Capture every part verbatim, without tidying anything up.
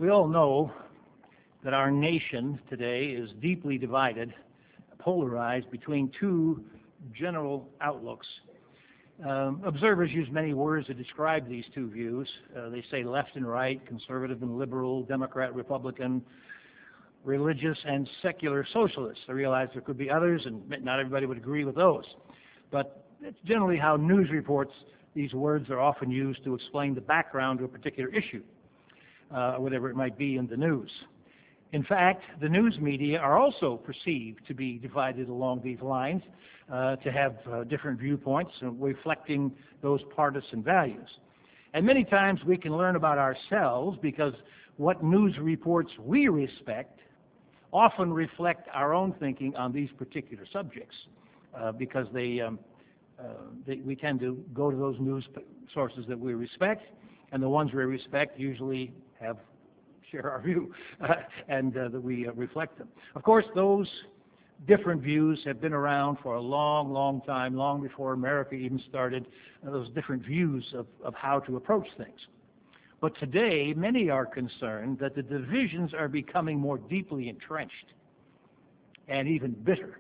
We all know that our nation today is deeply divided, polarized between two general outlooks. Um, observers use many words to describe these two views. Uh, they say left and right, conservative and liberal, Democrat, Republican, religious and secular socialists. I realize there could be others, and not everybody would agree with those. But it's generally how news reports, these words are often used to explain the background to a particular issue, uh, whatever it might be in the news. In fact, the news media are also perceived to be divided along these lines, uh, to have uh, different viewpoints, uh, reflecting those partisan values. And many times we can learn about ourselves because what news reports we respect often reflect our own thinking on these particular subjects, uh, because they, um, uh, they, we tend to go to those news sources that we respect, and the ones we respect usually have share our view, uh, and uh, that we uh, reflect them. Of course, those different views have been around for a long, long time, long before America even started, uh, those different views of, of how to approach things. But today, many are concerned that the divisions are becoming more deeply entrenched and even bitter.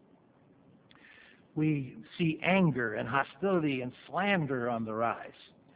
We see anger and hostility and slander on the rise.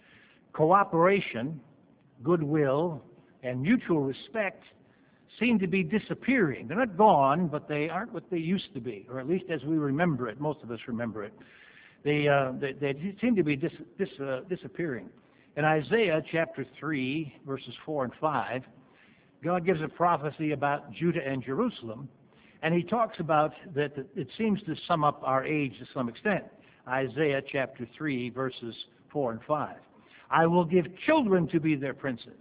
Cooperation, goodwill, and mutual respect seem to be disappearing. They're not gone, but they aren't what they used to be, or at least as we remember it. Most of us remember it. They, uh, they, they seem to be dis, dis, uh, disappearing. In Isaiah chapter three, verses four and five, God gives a prophecy about Judah and Jerusalem, and he talks about that it seems to sum up our age to some extent. Isaiah chapter three, verses four and five. I will give children to be their princes.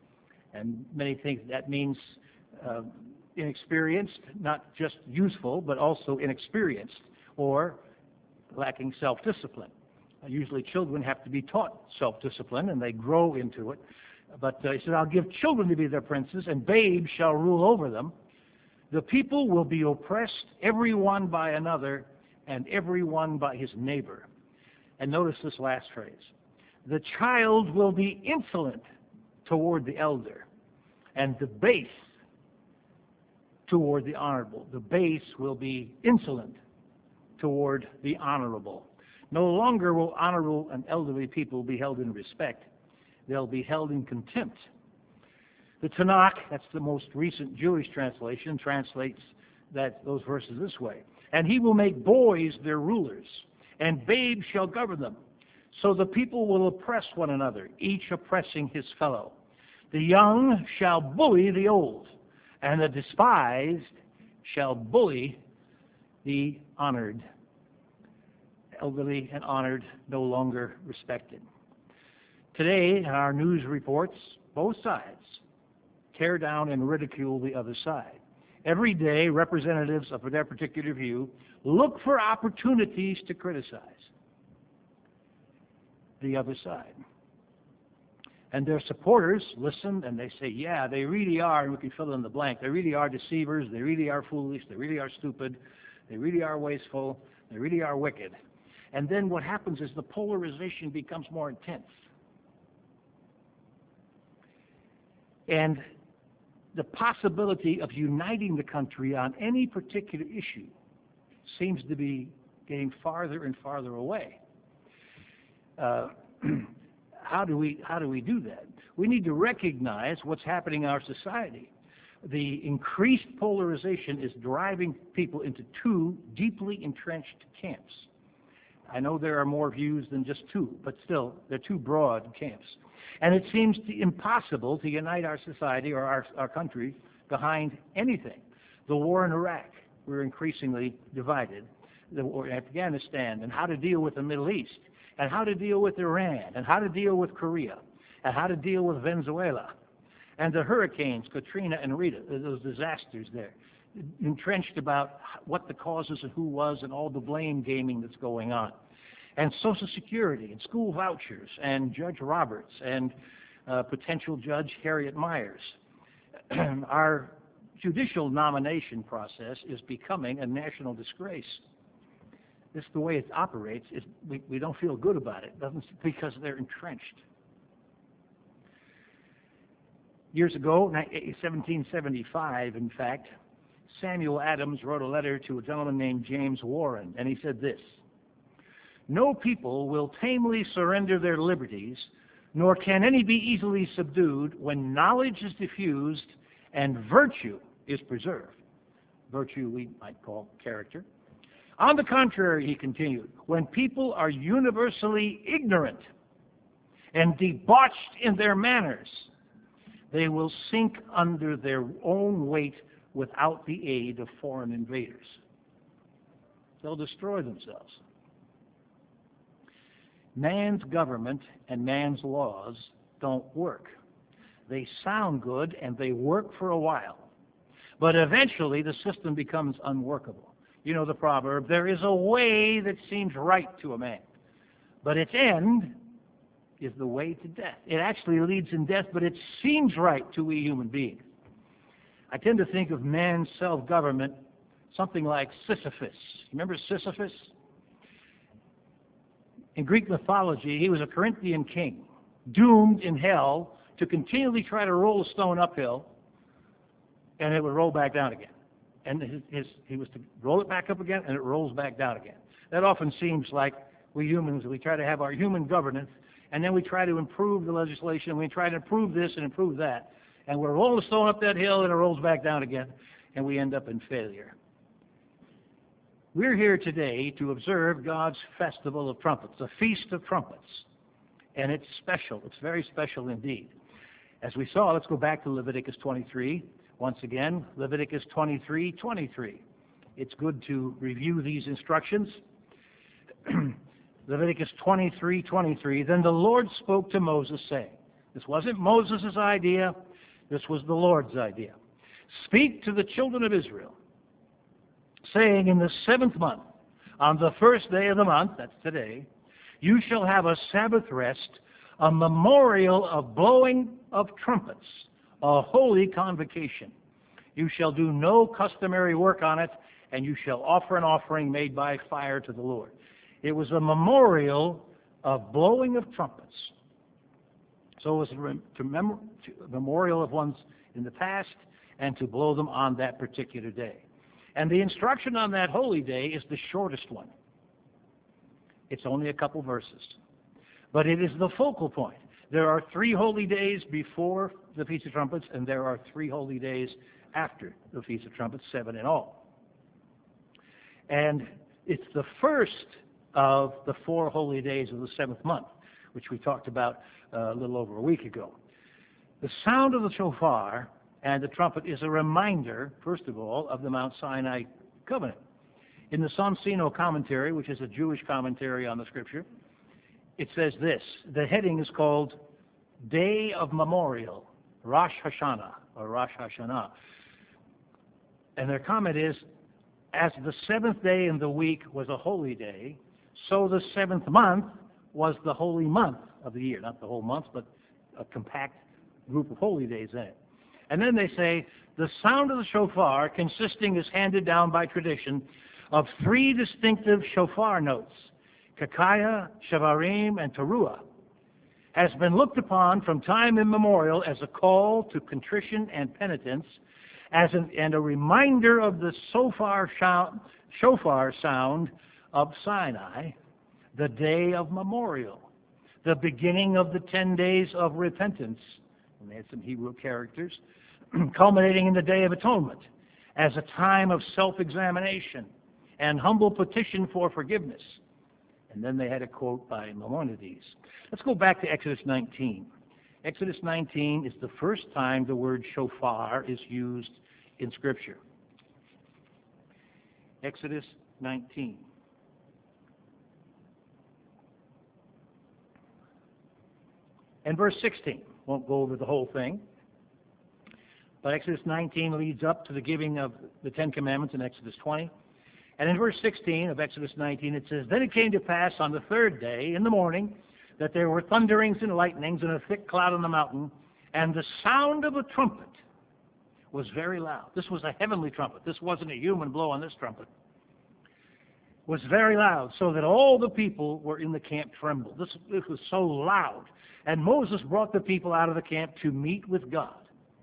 And many think that means uh, inexperienced, not just useful, but also inexperienced, or lacking self-discipline. Uh, usually children have to be taught self-discipline, and they grow into it. But uh, he said, I'll give children to be their princes, and babes shall rule over them. The people will be oppressed, every one by another, and every one by his neighbor. And notice this last phrase. The child will be insolent toward the elder, and the base toward the honorable. The base will be insolent toward the honorable. No longer will honorable and elderly people be held in respect. They'll be held in contempt. The Tanakh, that's the most recent Jewish translation, translates that those verses this way. And he will make boys their rulers, and babes shall govern them. So the people will oppress one another, each oppressing his fellow. The young shall bully the old, and the despised shall bully the honored. Elderly and honored no longer respected. Today, our news reports, both sides, tear down and ridicule the other side. Every day, representatives of their particular view look for opportunities to criticize the other side. And their supporters listen and they say, yeah, they really are, and we can fill in the blank, they really are deceivers, they really are foolish, they really are stupid, they really are wasteful, they really are wicked. And then what happens is the polarization becomes more intense. And the possibility of uniting the country on any particular issue seems to be getting farther and farther away. Uh, how do we how do we do that? We need to recognize what's happening in our society. The increased polarization is driving people into two deeply entrenched camps. I know there are more views than just two, but still, they're two broad camps. And it seems to impossible to unite our society or our, our country behind anything. The war in Iraq, we're increasingly divided. The war in Afghanistan, and how to deal with the Middle East, and how to deal with Iran, and how to deal with Korea, and how to deal with Venezuela, and the hurricanes, Katrina and Rita, those disasters there, entrenched about what the causes and who was and all the blame gaming that's going on. And Social Security and school vouchers and Judge Roberts and uh, potential Judge Harriet Miers. Our judicial nomination process is becoming a national disgrace. This is the way it operates. Is we, we don't feel good about it, doesn't because they're entrenched. Years ago, seventeen seventy-five, in fact, Samuel Adams wrote a letter to a gentleman named James Warren, and he said this: "No people will tamely surrender their liberties, nor can any be easily subdued when knowledge is diffused and virtue is preserved." Virtue we might call character. On the contrary, he continued, when people are universally ignorant and debauched in their manners, they will sink under their own weight without the aid of foreign invaders. They'll destroy themselves. Man's government and man's laws don't work. They sound good and they work for a while, but eventually the system becomes unworkable. You know the proverb, there is a way that seems right to a man, but its end is the way to death. It actually leads in death, but it seems right to we human beings. I tend to think of man's self-government something like Sisyphus. Remember Sisyphus? In Greek mythology, he was a Corinthian king, doomed in hell to continually try to roll a stone uphill, and it would roll back down again. And his, his, he was to roll it back up again, and it rolls back down again. That often seems like we humans, we try to have our human governance, and then we try to improve the legislation, and we try to improve this and improve that, and we're rolling the stone up that hill, and it rolls back down again, and we end up in failure. We're here today to observe God's Festival of Trumpets, a Feast of Trumpets, and it's special. It's very special indeed. As we saw, let's go back to Leviticus twenty-three. Once again, Leviticus twenty-three twenty-three. It's good to review these instructions. Leviticus twenty-three twenty-three. Then the Lord spoke to Moses, saying, this wasn't Moses' idea, this was the Lord's idea. Speak to the children of Israel, saying, in the seventh month, on the first day of the month, that's today, you shall have a Sabbath rest, a memorial of blowing of trumpets, a holy convocation. You shall do no customary work on it, and you shall offer an offering made by fire to the Lord. It was a memorial of blowing of trumpets. So it was a mem- memorial of ones in the past, and to blow them on that particular day. And the instruction on that holy day is the shortest one. It's only a couple verses. But it is the focal point. There are three holy days before the Feast of Trumpets, and there are three holy days after the Feast of Trumpets, seven in all. And it's the first of the four holy days of the seventh month, which we talked about uh, a little over a week ago. The sound of the shofar and the trumpet is a reminder, first of all, of the Mount Sinai covenant. In the Sonsino commentary, which is a Jewish commentary on the Scripture, it says this. The heading is called Day of Memorial, Rosh Hashanah, or Rosh Hashanah. And their comment is, as the seventh day in the week was a holy day, so the seventh month was the holy month of the year. Not the whole month, but a compact group of holy days in it. And then they say, the sound of the shofar, consisting is handed down by tradition of three distinctive shofar notes, Kakaya, Shavarim, and Teruah, has been looked upon from time immemorial as a call to contrition and penitence, as an, and a reminder of the shofar sound, shofar sound of Sinai, the day of memorial, the beginning of the ten days of repentance, and they had some Hebrew characters, culminating in the Day of Atonement, as a time of self-examination and humble petition for forgiveness. And then they had a quote by Maimonides. Let's go back to Exodus nineteen. Exodus nineteen is the first time the word shofar is used in Scripture. Exodus nineteen. And verse sixteen. Won't go over the whole thing. But Exodus nineteen leads up to the giving of the Ten Commandments in Exodus twenty. And in verse sixteen of Exodus nineteen it says, Then it came to pass on the third day in the morning that there were thunderings and lightnings and a thick cloud on the mountain, and the sound of a trumpet was very loud. This was a heavenly trumpet. This wasn't a human blow on this trumpet. It was very loud, so that all the people were in the camp trembled. This, this was so loud. And Moses brought the people out of the camp to meet with God.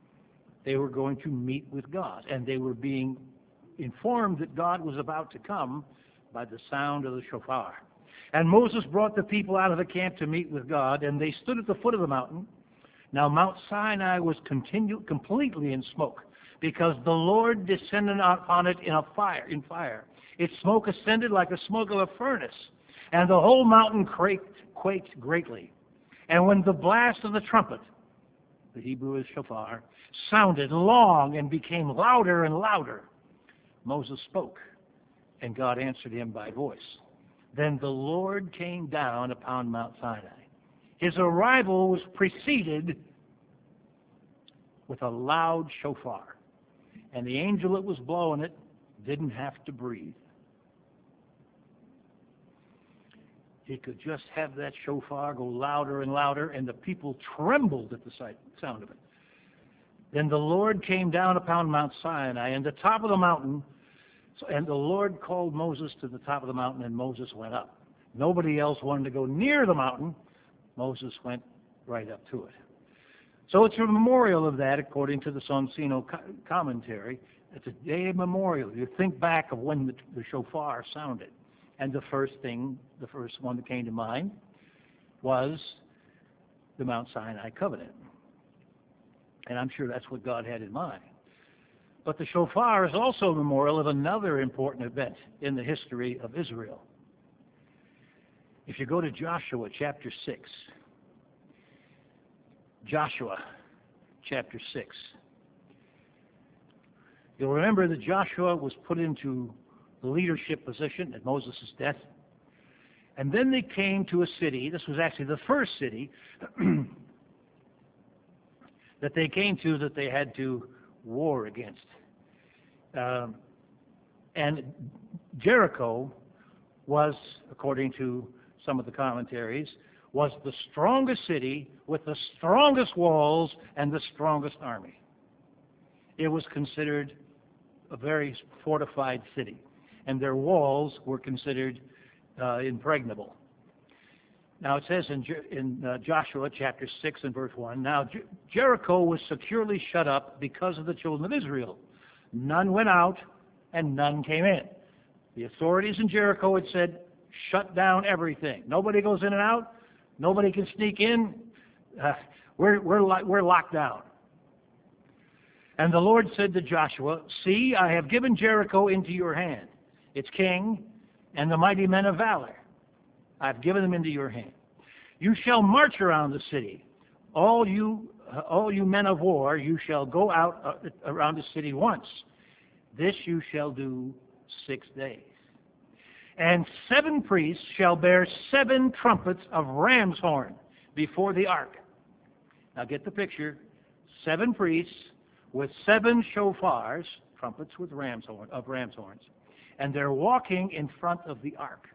They were going to meet with God, and they were being informed that God was about to come by the sound of the shofar. And Moses brought the people out of the camp to meet with God, and they stood at the foot of the mountain. Now Mount Sinai was continu- completely in smoke, because the Lord descended upon it in a fire, in fire. Its smoke ascended like the smoke of a furnace, and the whole mountain quaked, quaked greatly. And when the blast of the trumpet, the Hebrew is shofar, sounded long and became louder and louder, Moses spoke, and God answered him by voice. Then the Lord came down upon Mount Sinai. His arrival was preceded with a loud shofar, and the angel that was blowing it didn't have to breathe. He could just have that shofar go louder and louder, and the people trembled at the sight, sound of it. Then the Lord came down upon Mount Sinai, and the top of the mountain, and the Lord called Moses to the top of the mountain, and Moses went up. Nobody else wanted to go near the mountain. Moses went right up to it. So it's a memorial of that, according to the Sonsino co- commentary. It's a day of memorial. You think back of when the, the shofar sounded. And the first thing, the first one that came to mind was the Mount Sinai covenant. And I'm sure that's what God had in mind. But the shofar is also a memorial of another important event in the history of Israel. If you go to Joshua chapter six, Joshua chapter six, you'll remember that Joshua was put into the leadership position at Moses' death. And then they came to a city. This was actually the first city that they came to that they had to war against. Um, and Jericho was, according to some of the commentaries, was the strongest city with the strongest walls and the strongest army. It was considered a very fortified city, and their walls were considered uh, impregnable. Now it says in, in uh, Joshua chapter six and verse one, now Jer- Jericho was securely shut up because of the children of Israel. None went out and none came in. The authorities in Jericho had said, shut down everything. Nobody goes in and out. Nobody can sneak in. Uh, we're, we're, lo- we're locked down. And the Lord said to Joshua, see, I have given Jericho into your hand, its king and the mighty men of valor. I've given them into your hand. You shall march around the city. All you, uh, all you men of war, you shall go out uh, around the city once. This you shall do six days. And seven priests shall bear seven trumpets of ram's horn before the ark. Now get the picture. Seven priests with seven shofars, trumpets with ram's horn, of ram's horns, and they're walking in front of the ark.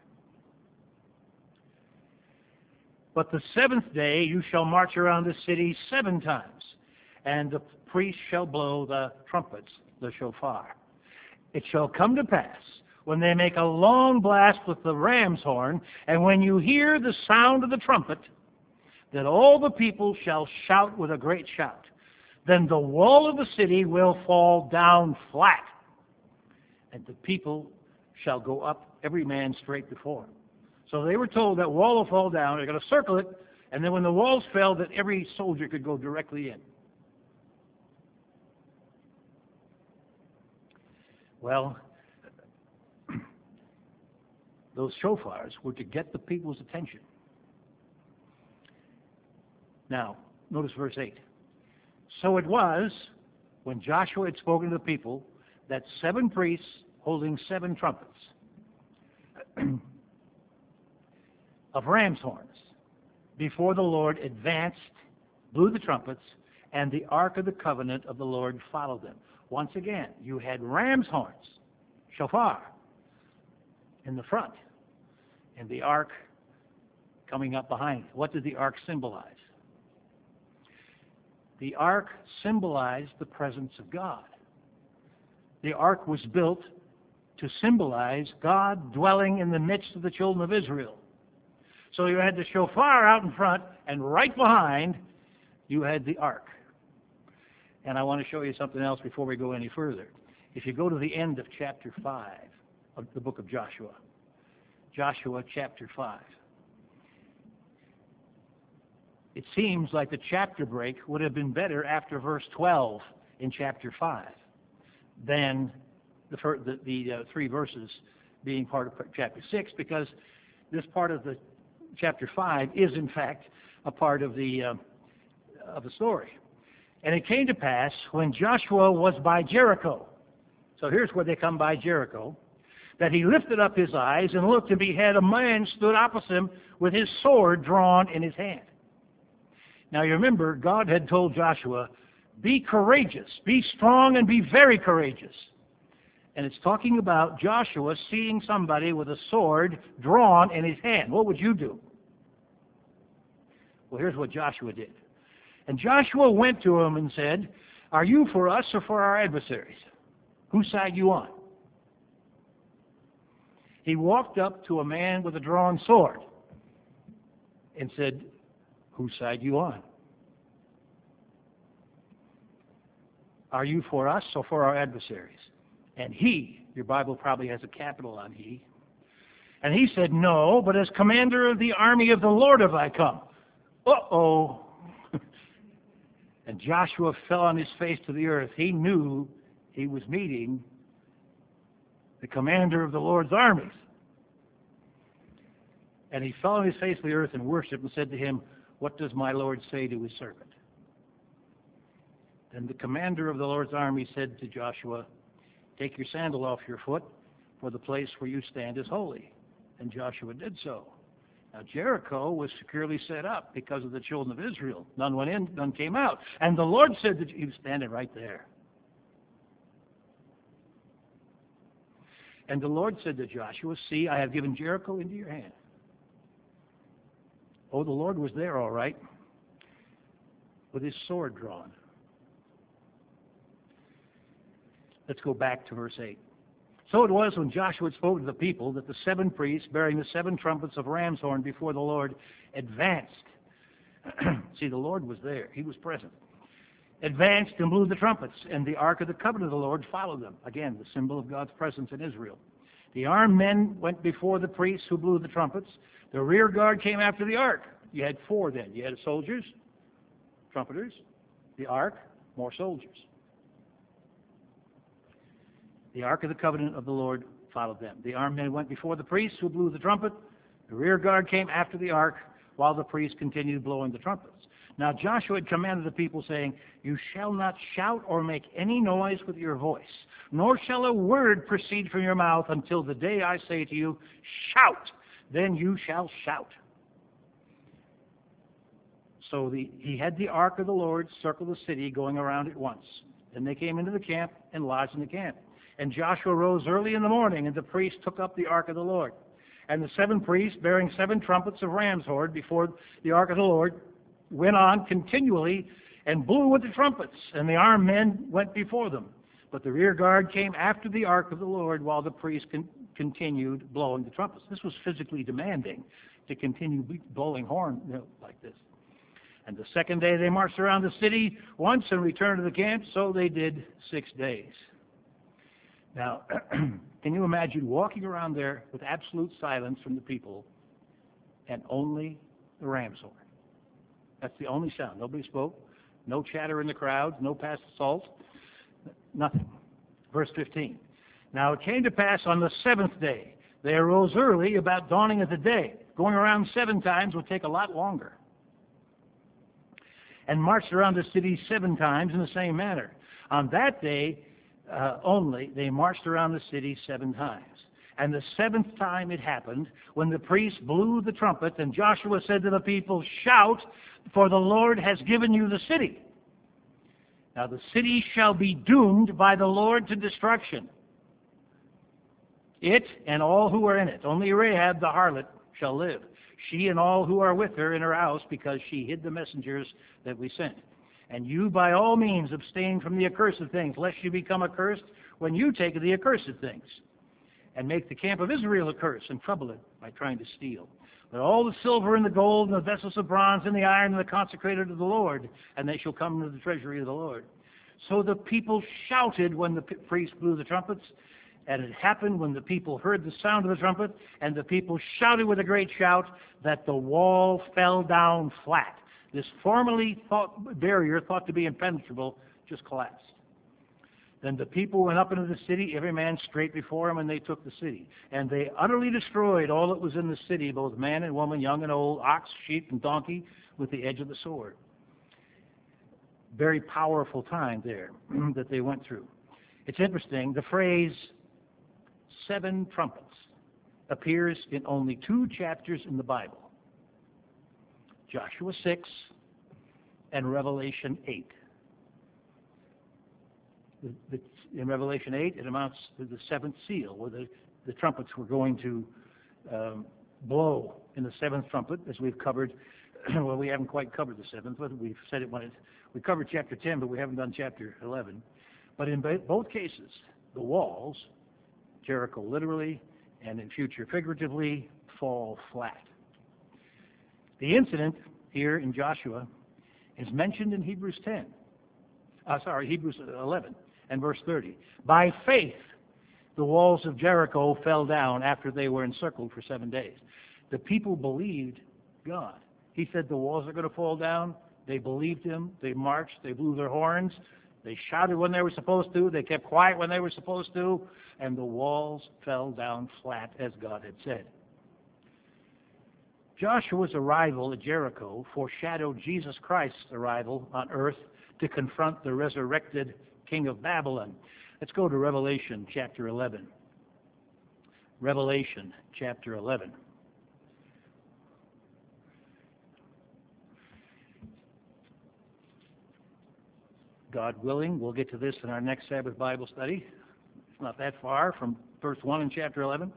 But the seventh day you shall march around the city seven times, and the priests shall blow the trumpets, the shofar. It shall come to pass, when they make a long blast with the ram's horn, and when you hear the sound of the trumpet, that all the people shall shout with a great shout. Then the wall of the city will fall down flat, and the people shall go up, every man straight before him. So they were told that wall will fall down, they're going to circle it, and then when the walls fell, that every soldier could go directly in. Well, those shofars were to get the people's attention. Now, notice verse eight. So it was, when Joshua had spoken to the people, that seven priests holding seven trumpets of ram's horns before the Lord advanced, blew the trumpets, and the ark of the covenant of the Lord followed them. Once again, you had ram's horns, shofar, in the front, and the ark coming up behind. What did the ark symbolize? The ark symbolized the presence of God. The ark was built to symbolize God dwelling in the midst of the children of Israel. So you had the shofar out in front, and right behind you had the ark. And I want to show you something else before we go any further. If you go to the end of chapter five of the book of Joshua, Joshua chapter five, it seems like the chapter break would have been better after verse twelve in chapter five than the, fir- the, the uh, three verses being part of chapter six, because this part of the chapter five is in fact a part of the uh, of the story. And it came to pass when Joshua was by Jericho, so here's where they come by Jericho, that he lifted up his eyes and looked, and behold, a man stood opposite him with his sword drawn in his hand. Now you remember, God had told Joshua, be courageous, be strong, and be very courageous. And it's talking about Joshua seeing somebody with a sword drawn in his hand. What would you do? Well, here's what Joshua did. And Joshua went to him and said, are you for us or for our adversaries? Whose side you on? He walked up to a man with a drawn sword and said, whose side you on? Are you for us or for our adversaries? And he, your Bible probably has a capital on he, and he said, no, but as commander of the army of the Lord have I come. Uh-oh. And Joshua fell on his face to the earth. He knew he was meeting the commander of the Lord's armies. And he fell on his face to the earth and worshipped and said to him, what does my Lord say to his servant? Then the commander of the Lord's army said to Joshua, take your sandal off your foot, for the place where you stand is holy. And Joshua did so. Now Jericho was securely set up because of the children of Israel. None went in, none came out. And the Lord said that he was standing right there. And the Lord said to Joshua, see, I have given Jericho into your hand. Oh, the Lord was there, all right, with his sword drawn. Let's go back to verse eight. So it was when Joshua spoke to the people that the seven priests bearing the seven trumpets of ram's horn before the Lord advanced. See, the Lord was there. He was present. Advanced and blew the trumpets, and the ark of the covenant of the Lord followed them. Again, the symbol of God's presence in Israel. The armed men went before the priests who blew the trumpets. The rear guard came after the ark. You had four then. You had soldiers, trumpeters, the ark, more soldiers. The ark of the covenant of the Lord followed them. The armed men went before the priests who blew the trumpet. The rear guard came after the ark, while the priests continued blowing the trumpets. Now Joshua had commanded the people, saying, you shall not shout or make any noise with your voice, nor shall a word proceed from your mouth until the day I say to you, shout, then you shall shout. So the, he had the ark of the Lord circle the city, going around it once. Then they came into the camp and lodged in the camp. And Joshua rose early in the morning, and the priests took up the ark of the Lord. And the seven priests, bearing seven trumpets of ram's horn before the ark of the Lord, went on continually and blew with the trumpets, and the armed men went before them. But the rear guard came after the ark of the Lord, while the priests con- continued blowing the trumpets. This was physically demanding, to continue blowing horn you know, like this. And the second day they marched around the city once and returned to the camp, so they did six days. Now, can you imagine walking around there with absolute silence from the people and only the ram's horn? That's the only sound. Nobody spoke. No chatter in the crowds. No past assault. Nothing. Verse fifteen. Now it came to pass on the seventh day, they arose early about dawning of the day. Going around seven times would take a lot longer. And marched around the city seven times in the same manner. On that day uh, only, they marched around the city seven times. And the seventh time it happened, when the priests blew the trumpet, and Joshua said to the people, shout, for the Lord has given you the city. Now the city shall be doomed by the Lord to destruction. It and all who are in it. Only Rahab the harlot shall live, she and all who are with her in her house, because she hid the messengers that we sent. And you by all means abstain from the accursed things, lest you become accursed when you take the accursed things, and make the camp of Israel a curse, and trouble it by trying to steal. But all the silver and the gold and the vessels of bronze and the iron and the consecrated to the Lord, and they shall come into the treasury of the Lord. So the people shouted when the priest blew the trumpets, and it happened when the people heard the sound of the trumpet, and the people shouted with a great shout, that the wall fell down flat. This formerly thought barrier, thought to be impenetrable, just collapsed. Then the people went up into the city, every man straight before him, and they took the city. And they utterly destroyed all that was in the city, both man and woman, young and old, ox, sheep, and donkey, with the edge of the sword. Very powerful time there that they went through. It's interesting, the phrase seven trumpets appears in only two chapters in the Bible, Joshua six and Revelation eight. The, the, in Revelation eight, it amounts to the seventh seal, where the, the trumpets were going to um, blow in the seventh trumpet, as we've covered. Well, we haven't quite covered the seventh, but we've said it when it, we covered chapter ten, but we haven't done chapter eleven. But in both cases, the walls, Jericho literally, and in future figuratively, fall flat. The incident here in Joshua is mentioned in Hebrews ten. Uh, sorry, Hebrews eleven and verse thirty. By faith, the walls of Jericho fell down after they were encircled for seven days. The people believed God. He said the walls are going to fall down. They believed him. They marched. They blew their horns. They shouted when they were supposed to. They kept quiet when they were supposed to. And the walls fell down flat as God had said. Joshua's arrival at Jericho foreshadowed Jesus Christ's arrival on earth to confront the resurrected king of Babylon. Let's go to Revelation chapter eleven. Revelation chapter eleven. God willing, we'll get to this in our next Sabbath Bible study. It's not that far from verse one in chapter eleven,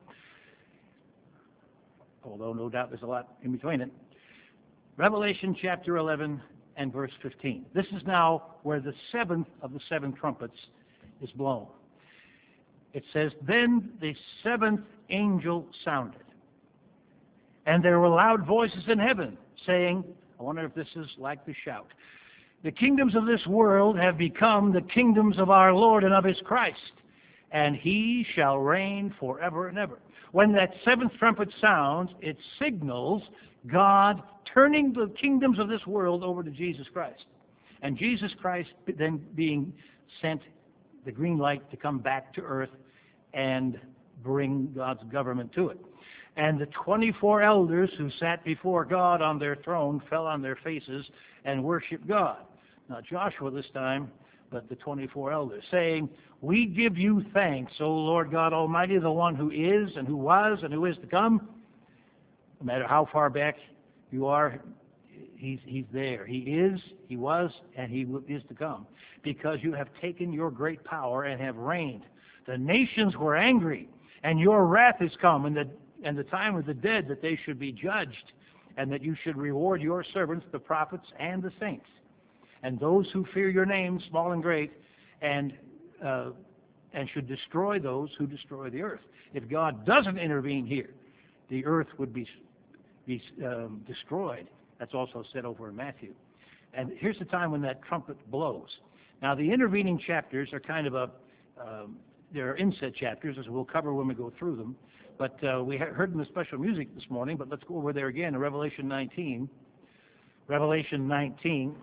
although no doubt there's a lot in between it. Revelation chapter eleven and verse fifteen. This is now where the seventh of the seven trumpets is blown. It says, "Then the seventh angel sounded, and there were loud voices in heaven, saying," I wonder if this is like the shout, "The kingdoms of this world have become the kingdoms of our Lord and of his Christ, and he shall reign forever and ever." When that seventh trumpet sounds, it signals God turning the kingdoms of this world over to Jesus Christ. And Jesus Christ then being sent the green light to come back to earth and bring God's government to it. And the twenty-four elders who sat before God on their throne fell on their faces and worshiped God. Not Joshua this time, but the twenty-four elders, saying, "We give you thanks, O Lord God Almighty, the one who is and who was and who is to come." No matter how far back you are, he's, he's there. He is, he was, and he is to come. Because you have taken your great power and have reigned. The nations were angry, and your wrath is come, and the, and the time of the dead that they should be judged, and that you should reward your servants, the prophets and the saints, and those who fear your name, small and great, and uh, and should destroy those who destroy the earth. If God doesn't intervene here, the earth would be, be um, destroyed. That's also said over in Matthew. And here's the time when that trumpet blows. Now, the intervening chapters are kind of a, um, they're inset chapters, as we'll cover when we go through them. But uh, we heard in the special music this morning, but let's go over there again in Revelation nineteen. Revelation nineteen.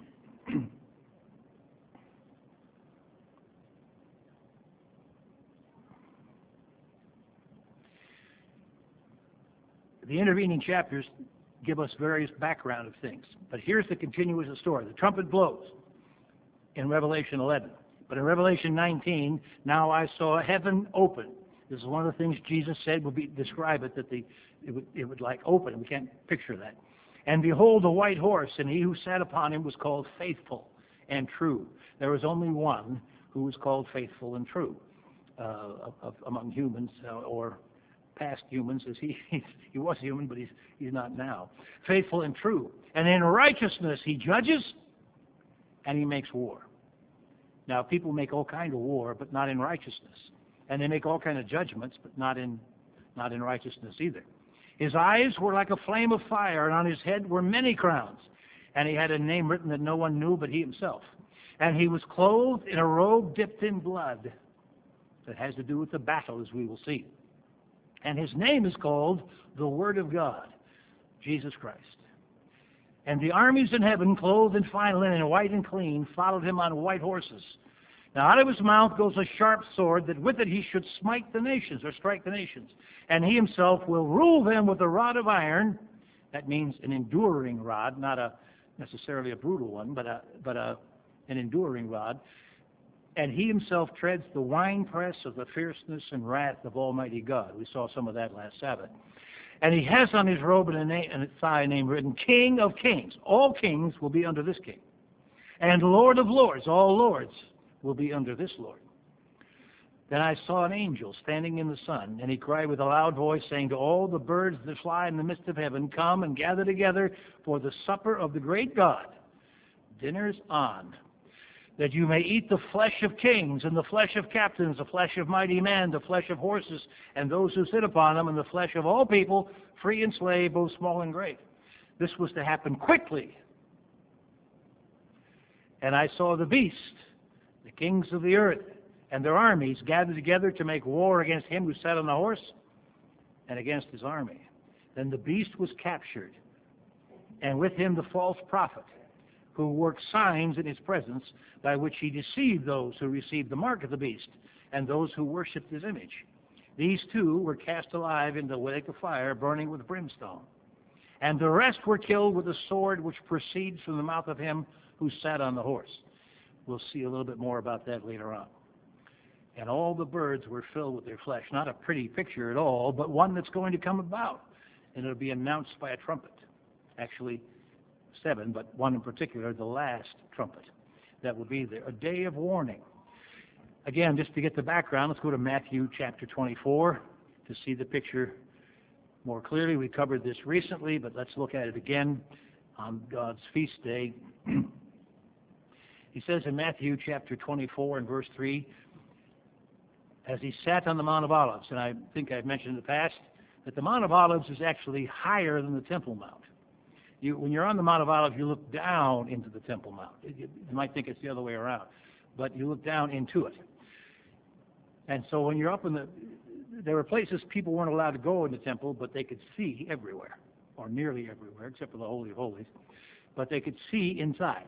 The intervening chapters give us various background of things. But here's the continuous story. The trumpet blows in Revelation eleven. But in Revelation nineteen, now I saw heaven open. This is one of the things Jesus said would be describe it, that the it would, it would like open. We can't picture that. And behold, a white horse, and he who sat upon him was called Faithful and True. There was only one who was called Faithful and True uh, of, of, among humans, uh, or past humans, as he he was human, but he's he's not now. Faithful and true, and in righteousness he judges, and he makes war. Now, people make all kind of war, but not in righteousness, and they make all kind of judgments, but not in not in righteousness either. His eyes were like a flame of fire, and on his head were many crowns, and he had a name written that no one knew but he himself. And he was clothed in a robe dipped in blood. That has to do with the battle, as we will see. And his name is called the Word of God, Jesus Christ. And the armies in heaven, clothed in fine linen, white and clean, followed him on white horses. Now out of his mouth goes a sharp sword, that with it he should smite the nations, or strike the nations. And he himself will rule them with a rod of iron. That means an enduring rod, not a necessarily a brutal one, but a but a an enduring rod. And he himself treads the winepress of the fierceness and wrath of Almighty God. We saw some of that last Sabbath. And he has on his robe and a, name, and a thigh name written, King of Kings. All kings will be under this king. And Lord of Lords, all lords will be under this Lord. Then I saw an angel standing in the sun, and he cried with a loud voice, saying to all the birds that fly in the midst of heaven, come and gather together for the supper of the great God. Dinner's on, that you may eat the flesh of kings, and the flesh of captains, the flesh of mighty men, the flesh of horses, and those who sit upon them, and the flesh of all people, free and slave, both small and great. This was to happen quickly. And I saw the beast, the kings of the earth, and their armies gathered together to make war against him who sat on the horse and against his army. Then the beast was captured, and with him the false prophet, who worked signs in his presence, by which he deceived those who received the mark of the beast and those who worshipped his image. These two were cast alive into the lake of fire, burning with brimstone. And the rest were killed with a sword which proceeds from the mouth of him who sat on the horse. We'll see a little bit more about that later on. And all the birds were filled with their flesh. Not a pretty picture at all, but one that's going to come about. And it'll be announced by a trumpet. Actually, seven, but one in particular, the last trumpet. That will be there. A day of warning. Again, just to get the background, let's go to Matthew chapter twenty-four to see the picture more clearly. We covered this recently, but let's look at it again on God's feast day. He says in Matthew chapter twenty-four and verse three, as he sat on the Mount of Olives, and I think I've mentioned in the past that the Mount of Olives is actually higher than the Temple Mount. You, when you're on the Mount of Olives, you look down into the Temple Mount. You, you might think it's the other way around, but you look down into it. And so when you're up in the, there were places people weren't allowed to go in the temple, but they could see everywhere, or nearly everywhere, except for the Holy of Holies, but they could see inside.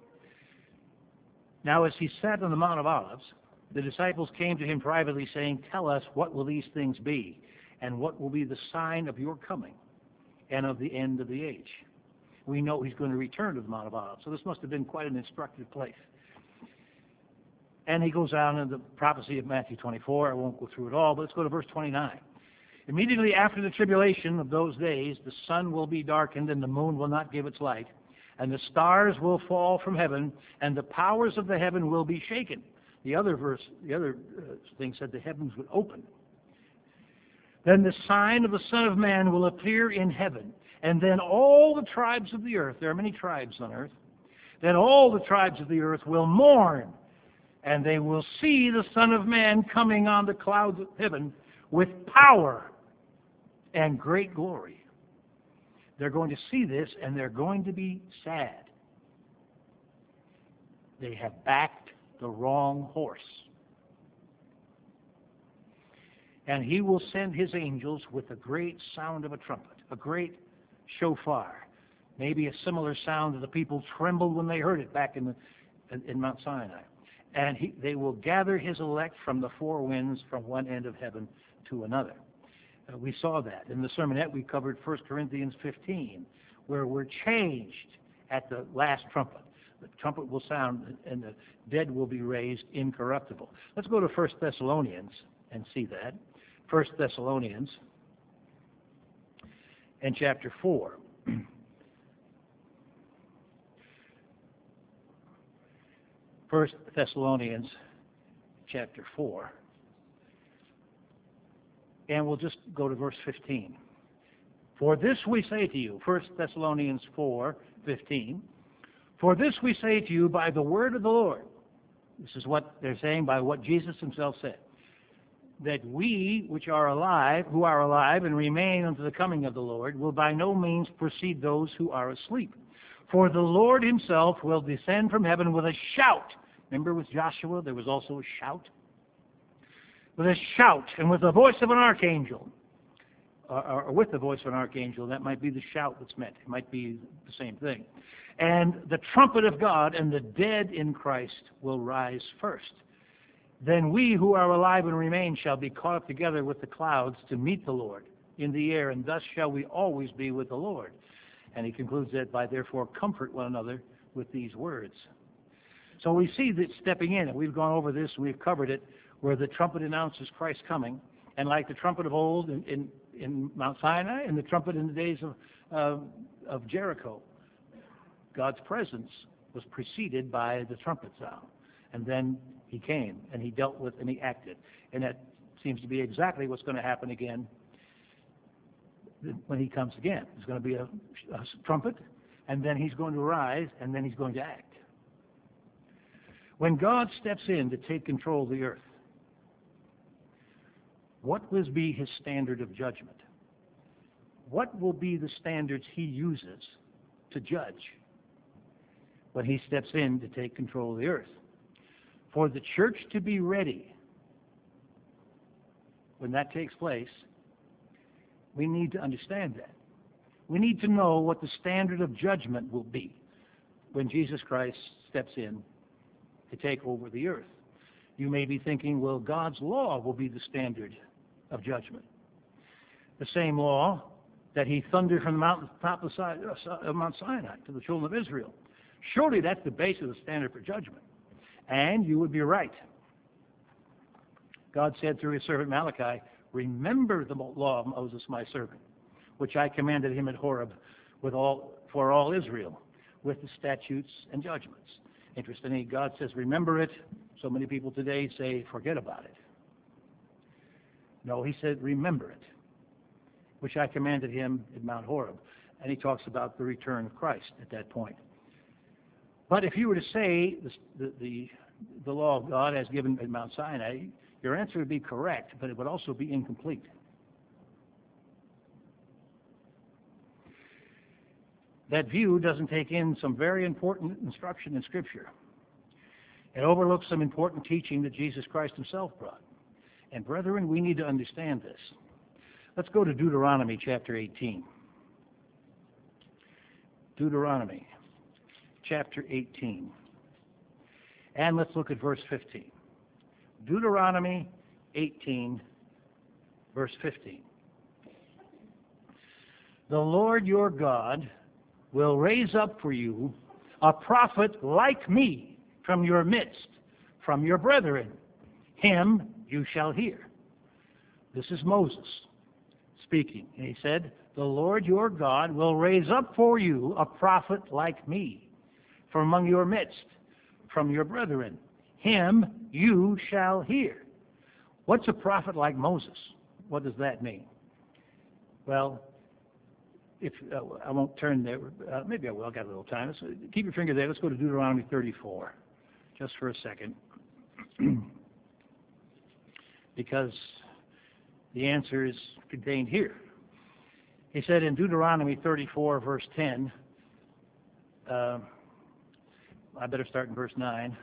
Now, as he sat on the Mount of Olives, the disciples came to him privately, saying, tell us, what will these things be, and what will be the sign of your coming and of the end of the age? We know he's going to return to the Mount of Olives, so this must have been quite an instructive place. And he goes on in the prophecy of Matthew twenty-four. I won't go through it all, but let's go to verse twenty-nine. Immediately after the tribulation of those days, the sun will be darkened, and the moon will not give its light, and the stars will fall from heaven, and the powers of the heaven will be shaken. The other verse, the other uh, thing said the heavens would open. Then the sign of the Son of Man will appear in heaven, and then all the tribes of the earth, there are many tribes on earth, then all the tribes of the earth will mourn, and they will see the Son of Man coming on the clouds of heaven with power and great glory. They're going to see this, and they're going to be sad. They have backed the wrong horse. And he will send his angels with a great sound of a trumpet, a great shofar, maybe a similar sound that the people trembled when they heard it back in, the, in, in Mount Sinai. And he, they will gather his elect from the four winds, from one end of heaven to another. Uh, we saw that. In the sermonette, we covered First Corinthians fifteen, where we're changed at the last trumpet. The trumpet will sound, and the dead will be raised incorruptible. Let's go to First Thessalonians and see that. First Thessalonians and chapter four. First Thessalonians chapter four. And we'll just go to verse fifteen. For this we say to you, First Thessalonians four fifteen. For this we say to you by the word of the Lord. This is what they're saying by what Jesus himself said. That we which are alive, who are alive and remain unto the coming of the Lord, will by no means precede those who are asleep. For the Lord himself will descend from heaven with a shout, Remember with Joshua, there was also a shout? With a shout and with the voice of an archangel, or, or with the voice of an archangel, that might be the shout that's meant. It might be the same thing. And the trumpet of God, and the dead in Christ will rise first. Then we who are alive and remain shall be caught up together with the clouds to meet the Lord in the air, and thus shall we always be with the Lord. And he concludes that by therefore comfort one another with these words. So we see that stepping in, and we've gone over this and we've covered it, where the trumpet announces Christ's coming, and like the trumpet of old in, in, in Mount Sinai and the trumpet in the days of, uh, of Jericho, God's presence was preceded by the trumpet sound. And then he came, and he dealt with, and he acted. And that seems to be exactly what's going to happen again when he comes again. There's going to be a, a trumpet, and then he's going to rise, and then he's going to act. When God steps in to take control of the earth, what will be his standard of judgment? What will be the standards he uses to judge when he steps in to take control of the earth? For the church to be ready when that takes place, we need to understand that. We need to know what the standard of judgment will be when Jesus Christ steps in to take over the earth. You may be thinking, well, God's law will be the standard of judgment. The same law that he thundered from the mountain, top of Mount Sinai to the children of Israel. Surely that's the basis of the standard for judgment. And you would be right. God said through his servant Malachi, remember the law of Moses, my servant, which I commanded him at Horeb with all, for all Israel, with the statutes and judgments. Interestingly, God says, remember it. So many people today say, forget about it. No, he said, remember it, which I commanded him at Mount Horeb. And he talks about the return of Christ at that point. But if you were to say the, the, the, the law of God as given at Mount Sinai, your answer would be correct, but it would also be incomplete. That view doesn't take in some very important instruction in Scripture. It overlooks some important teaching that Jesus Christ himself brought. And brethren, we need to understand this. Let's go to Deuteronomy chapter eighteen. Deuteronomy chapter eighteen. And let's look at verse fifteen. Deuteronomy eighteen, verse fifteen. The Lord your God will raise up for you a prophet like me from your midst, from your brethren. Him you shall hear. This is Moses speaking. And he said, the Lord your God will raise up for you a prophet like me from among your midst, from your brethren. Him you shall hear. What's a prophet like Moses? What does that mean? Well, if uh, I won't turn there, uh, maybe I will. I've got a little time. Let's, uh, keep your finger there. Let's go to Deuteronomy thirty-four, just for a second, because the answer is contained here. He said in Deuteronomy thirty-four, verse ten. Uh, I better start in verse nine.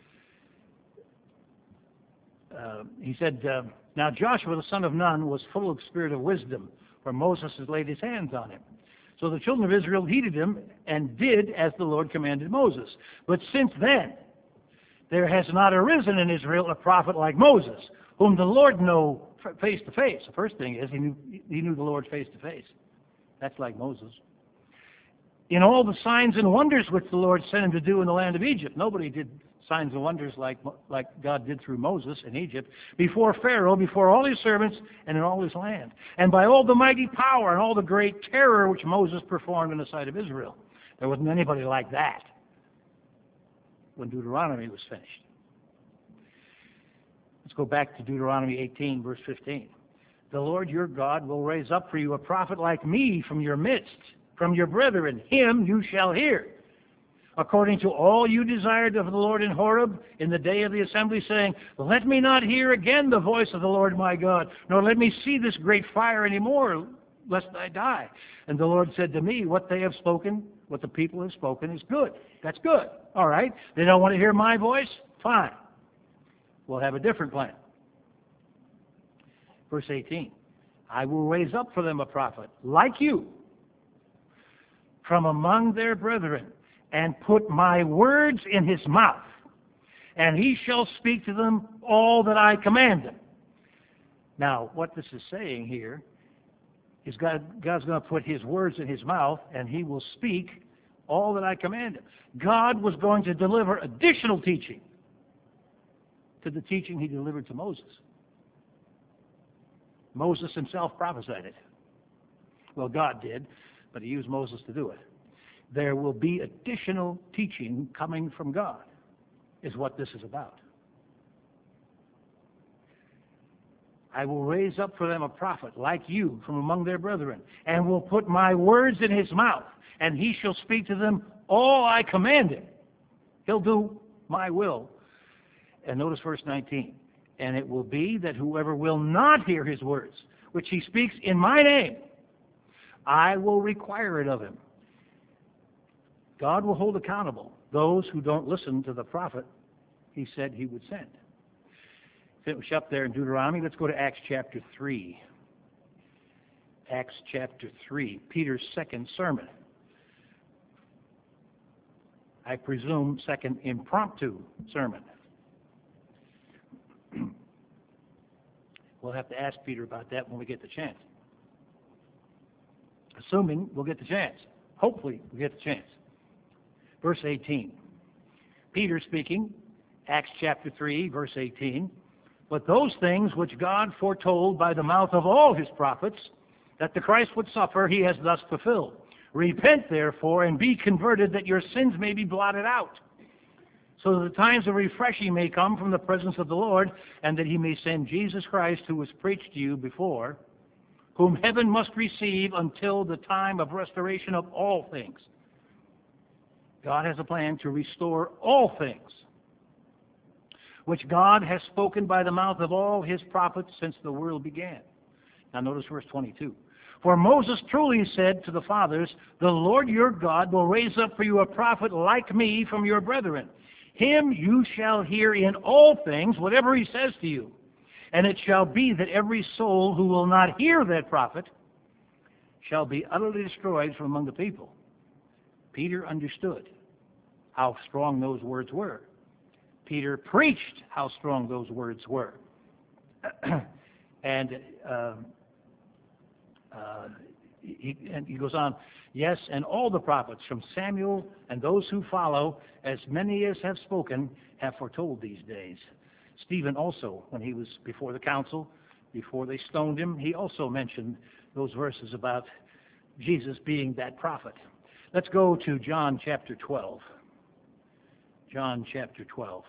Uh, he said, uh, now Joshua the son of Nun was full of spirit of wisdom, for Moses has laid his hands on him. So the children of Israel heeded him and did as the Lord commanded Moses. But since then, there has not arisen in Israel a prophet like Moses, whom the Lord knew face to face. The first thing is he knew, he knew the Lord face to face. That's like Moses. In all the signs and wonders which the Lord sent him to do in the land of Egypt. Nobody did signs and wonders like, like God did through Moses in Egypt, before Pharaoh, before all his servants, and in all his land. And by all the mighty power and all the great terror which Moses performed in the sight of Israel. There wasn't anybody like that when Deuteronomy was finished. Let's go back to Deuteronomy eighteen, verse fifteen. The Lord your God will raise up for you a prophet like me from your midst, from your brethren. Him you shall hear. According to all you desired of the Lord in Horeb in the day of the assembly, saying, let me not hear again the voice of the Lord my God, nor let me see this great fire any more, lest I die. And the Lord said to me, what they have spoken, what the people have spoken is good. That's good. All right. They don't want to hear my voice? Fine. We'll have a different plan. Verse eighteen, I will raise up for them a prophet like you from among their brethren, and put my words in his mouth, and he shall speak to them all that I command him. Now, what this is saying here is God, God's going to put his words in his mouth, and he will speak all that I command him. God was going to deliver additional teaching to the teaching he delivered to Moses. Moses himself prophesied it. Well, God did, but he used Moses to do it. There will be additional teaching coming from God, is what this is about. I will raise up for them a prophet like you from among their brethren, and will put my words in his mouth, and he shall speak to them all I command him. He'll do my will. And notice verse nineteen. And it will be that whoever will not hear his words, which he speaks in my name, I will require it of him. God will hold accountable those who don't listen to the prophet he said he would send. Finish up there in Deuteronomy. Let's go to Acts chapter three. Acts chapter three, Peter's second sermon. I presume second impromptu sermon. We'll have to ask Peter about that when we get the chance. Assuming we'll get the chance. Hopefully we'll get the chance. Verse eighteen. Peter speaking, Acts chapter three, verse eighteen. But those things which God foretold by the mouth of all his prophets, that the Christ would suffer, he has thus fulfilled. Repent, therefore, and be converted, that your sins may be blotted out, so that the times of refreshing may come from the presence of the Lord, and that he may send Jesus Christ, who was preached to you before, whom heaven must receive until the time of restoration of all things. God has a plan to restore all things, which God has spoken by the mouth of all his prophets since the world began. Now notice verse twenty-two. For Moses truly said to the fathers, the Lord your God will raise up for you a prophet like me from your brethren. Him you shall hear in all things, whatever he says to you. And it shall be that every soul who will not hear that prophet shall be utterly destroyed from among the people. Peter understood how strong those words were. Peter preached how strong those words were. and, uh, uh, he, and he goes on, yes, and all the prophets from Samuel and those who follow, as many as have spoken, have foretold these days. Stephen also, when he was before the council, before they stoned him, he also mentioned those verses about Jesus being that prophet. Let's go to John chapter twelve. John chapter twelve.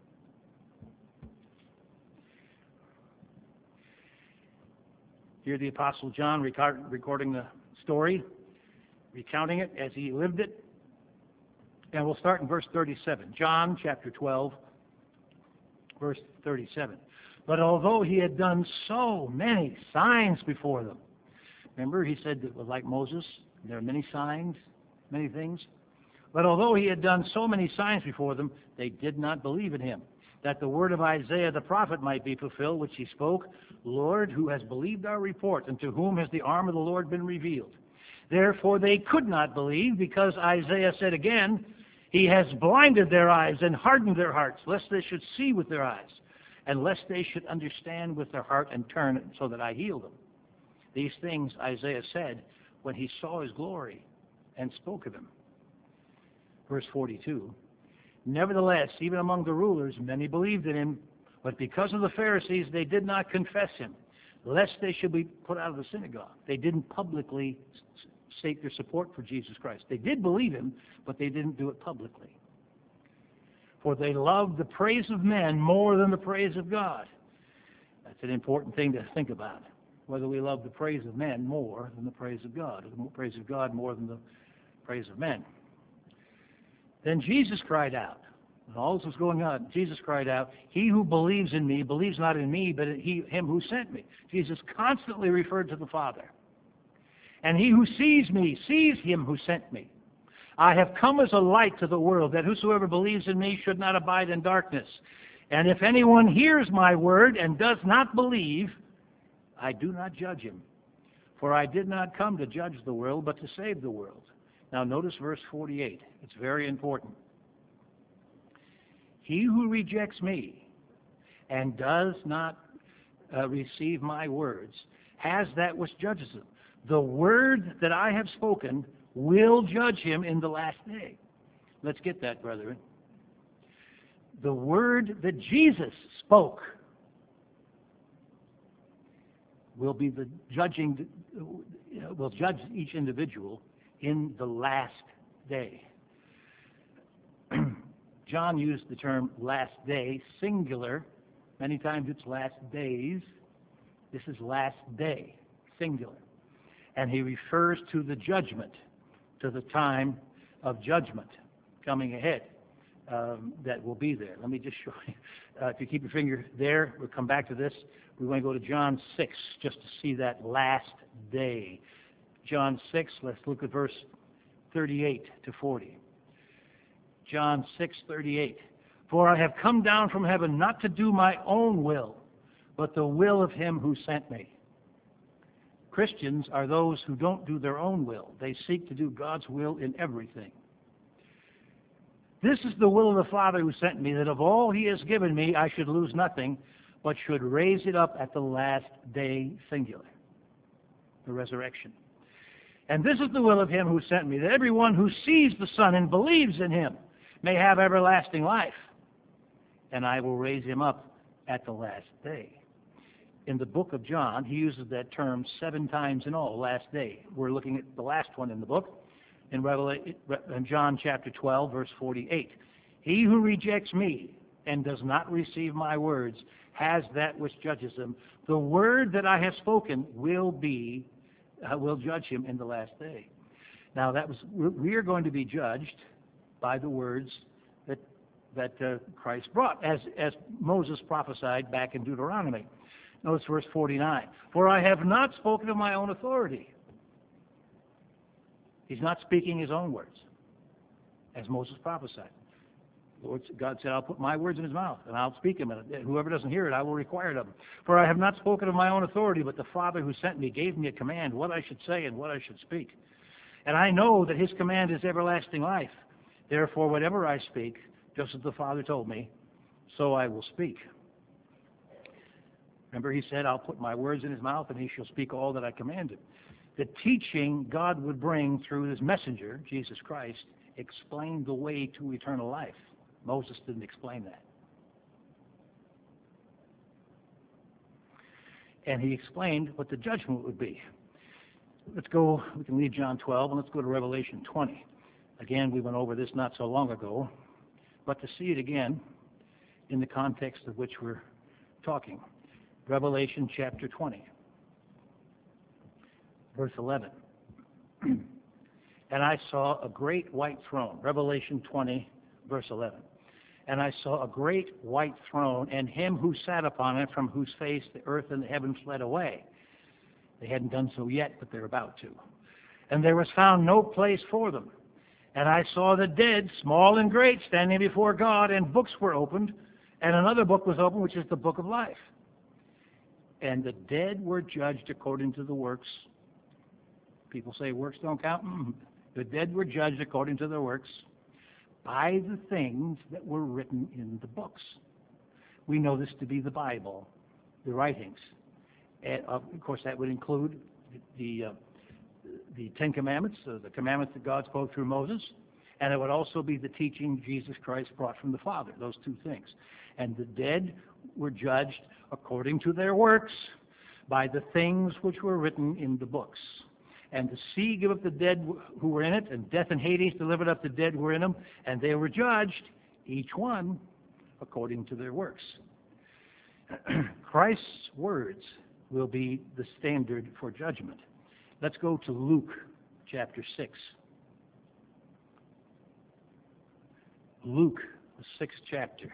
Here the Apostle John recording the story, recounting it as he lived it. And we'll start in verse thirty-seven. John chapter twelve, verse thirty-seven. But although he had done so many signs before them, remember he said that like Moses, there are many signs, many things. But although he had done so many signs before them, they did not believe in him, that the word of Isaiah the prophet might be fulfilled, which he spoke, Lord, who has believed our report, and to whom has the arm of the Lord been revealed? Therefore they could not believe, because Isaiah said again, he has blinded their eyes and hardened their hearts, lest they should see with their eyes, and lest they should understand with their heart and turn, so that I heal them. These things Isaiah said when he saw his glory and spoke of him. Verse forty-two, nevertheless, even among the rulers, many believed in him, but because of the Pharisees, they did not confess him, lest they should be put out of the synagogue. They didn't publicly state their support for Jesus Christ. They did believe him, but they didn't do it publicly. For they loved the praise of men more than the praise of God. That's an important thing to think about, whether we love the praise of men more than the praise of God, or the praise of God more than the praise of men. Then Jesus cried out, and all this was going on, Jesus cried out, he who believes in me believes not in me, but in he, him who sent me. Jesus constantly referred to the Father. And he who sees me sees him who sent me. I have come as a light to the world, that whosoever believes in me should not abide in darkness. And if anyone hears my word and does not believe, I do not judge him. For I did not come to judge the world, but to save the world. Now notice verse forty-eight. It's very important. He who rejects me and does not uh, receive my words has that which judges him. The word that I have spoken will judge him in the last day. Let's get that, brethren. The word that Jesus spoke will be the judging, will judge each individual in the last day. John used the term last day, singular. Many times it's last days. This is last day, singular. And he refers to the judgment, to the time of judgment coming ahead um, that will be there. Let me just show you. Uh, if you keep your finger there, we'll come back to this. We're going to go to John six just to see that last day. John six, let's look at verse thirty-eight to forty. John six thirty-eight. For I have come down from heaven not to do my own will, but the will of him who sent me. Christians are those who don't do their own will. They seek to do God's will in everything. This is the will of the Father who sent me, that of all he has given me I should lose nothing, but should raise it up at the last day, singular, the resurrection. And this is the will of him who sent me, that everyone who sees the Son and believes in him may have everlasting life, and I will raise him up at the last day. In the book of John, he uses that term seven times in all, last day. We're looking at the last one in the book, in, Revelation, in John chapter twelve, verse forty-eight. He who rejects me and does not receive my words has that which judges him. The word that I have spoken will be, uh, will judge him in the last day. Now, that was we are going to be judged by the words that that uh, Christ brought, as as Moses prophesied back in Deuteronomy. Notice verse forty-nine. For I have not spoken of my own authority. He's not speaking his own words, as Moses prophesied. Lord, God said, I'll put my words in his mouth, and I'll speak them, and whoever doesn't hear it, I will require it of him. For I have not spoken of my own authority, but the Father who sent me gave me a command, what I should say and what I should speak. And I know that his command is everlasting life. Therefore, whatever I speak, just as the Father told me, so I will speak. Remember, he said, I'll put my words in his mouth, and he shall speak all that I command him. The teaching God would bring through his messenger, Jesus Christ, explained the way to eternal life. Moses didn't explain that. And he explained what the judgment would be. Let's go, we can leave John twelve, and let's go to Revelation twenty. Again, we went over this not so long ago, but to see it again in the context of which we're talking. Revelation chapter twenty, verse eleven. And I saw a great white throne. Revelation twenty, verse eleven. And I saw a great white throne, and him who sat upon it, from whose face the earth and the heaven fled away. They hadn't done so yet, but they're about to. And there was found no place for them. And I saw the dead, small and great, standing before God, and books were opened, and another book was opened, which is the book of life. And the dead were judged according to the works. People say works don't count. Mm. The dead were judged according to their works by the things that were written in the books. We know this to be the Bible, the writings. And of course, that would include the uh, the Ten Commandments, uh, the commandments that God spoke through Moses, and it would also be the teaching Jesus Christ brought from the Father, those two things. And the dead were judged according to their works by the things which were written in the books. And the sea gave up the dead who were in it, and death and Hades delivered up the dead who were in them, and they were judged, each one according to their works. Christ's words will be the standard for judgment. Let's go to Luke chapter six. Luke, the sixth chapter.